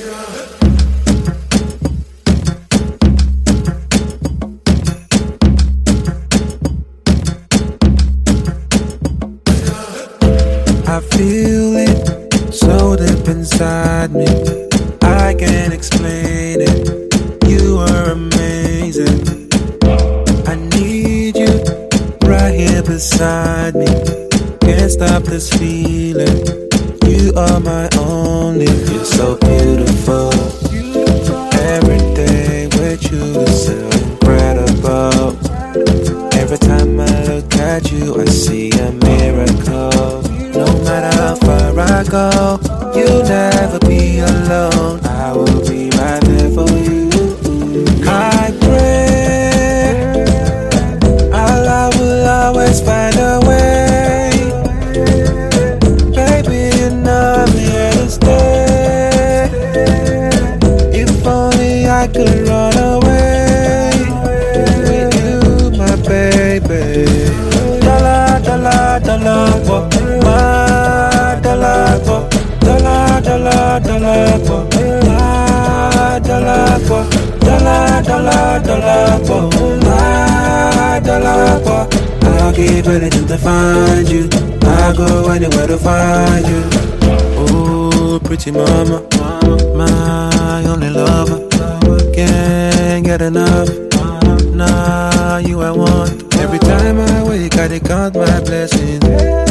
I feel it so deep inside me. I can't explain it. You are amazing. I need you right here beside me. Can't stop this feeling. You are my only. You're so beautiful. Every day with you is so incredible. Every time I look at you, I see a miracle. No matter how far I go, you'll never be alone. I will be right there for you. I pray Allah will always find a way. Baby, you know I'm here to stay. If only I could run away with you, my baby. Dala, dala, dala, oh. Dala, dala, dala, dala, dala, I'll give anything to find you. I'll go anywhere to find you. Oh, pretty mama, my only lover. Can't get enough. Nah, you I want. Every time I wake, I dey count my blessings.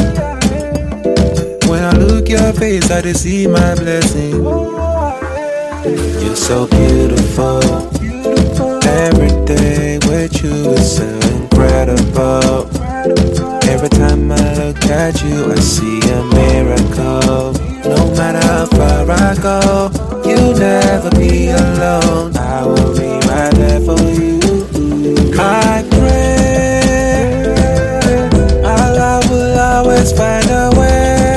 When I look your face, I just see my blessing. You're so beautiful. Every day with you is so incredible. Every time I look at you, I see a miracle. No matter how far I go, you'll never be alone. I will be right there for you. I pray Allah will always find a way.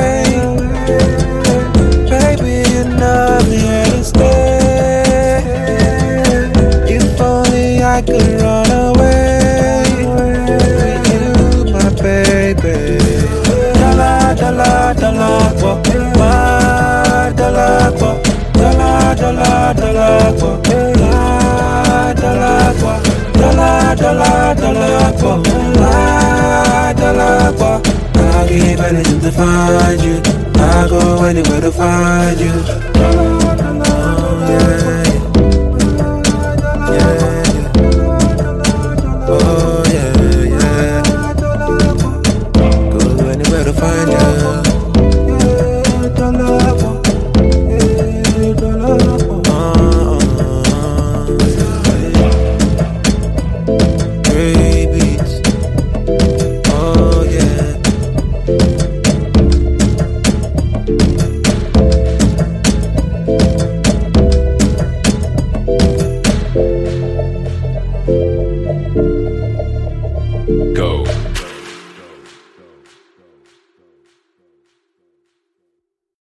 I could run away with you, my baby. Dala, dala, dala, oh. Dala, oh. Dala, dala, dala, oh. Dala, oh. Dala, dala, dala, oh. Dala, oh. I'll give anything to find you. I'll go anywhere to find you. Oh, yeah. Oh yeah, yeah. Go anywhere to find you. Great beats. Oh yeah.